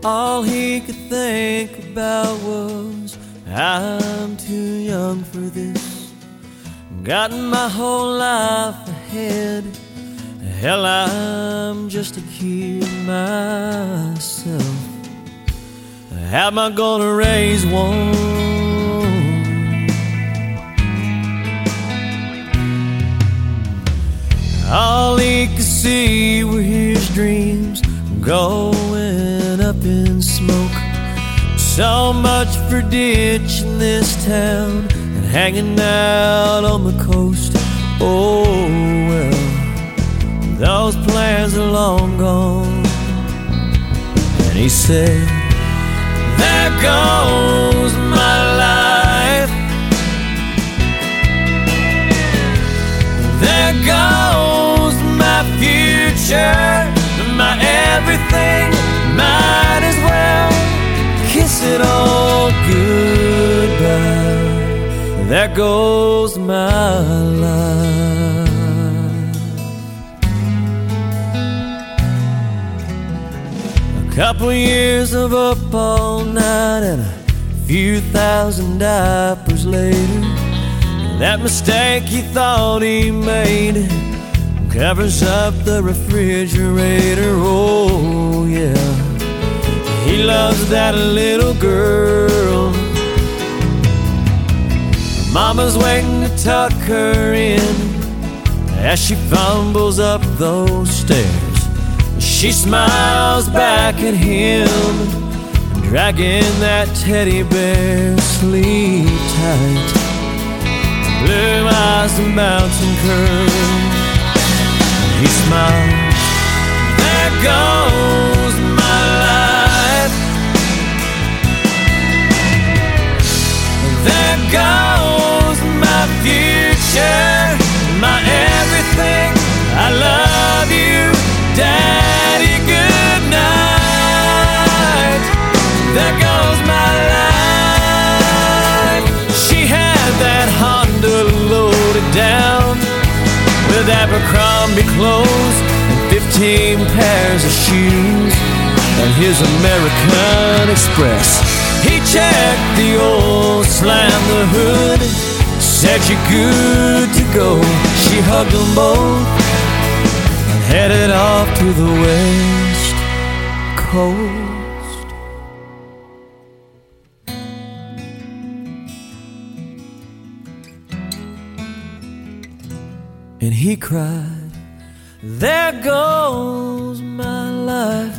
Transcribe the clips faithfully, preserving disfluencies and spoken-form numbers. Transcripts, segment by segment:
All he could think about was, I'm too young for this. Got my whole life ahead. Hell, I'm just a kid myself. How am I gonna raise one? All he could see were his dreams going up in smoke. So much for ditching this town and hanging out on the coast. Oh well, those plans are long gone. And he said, there goes my life. There goes my future, my everything. Might as well kiss it all goodbye. There goes my life. A couple years of up all night and a few thousand diapers later, that mistake he thought he made covers up the refrigerator. Oh yeah, he loves that little girl. Mama's waiting to tuck her in as she fumbles up those stairs. She smiles back at him, dragging that teddy bear. Sleep tight, blue eyes and mountain curls. He smiles, there goes my life. There goes my future, my everything. I love you, Daddy, good night. There goes my life. She had that Honda loaded down with Abercrombie clothes and fifteen pairs of shoes, and his American Express. He checked the oil, slammed the hood, said you're good to go. She hugged them both and headed off to the West Coast. And he cried, there goes my life.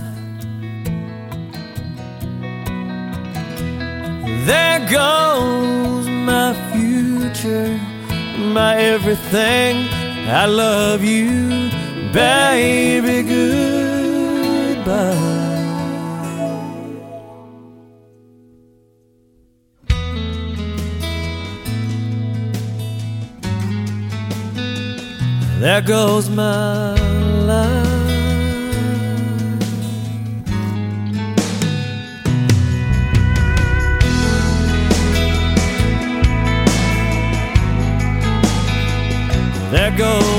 There goes my future, my everything. I love you, baby, goodbye. There goes my life. There goes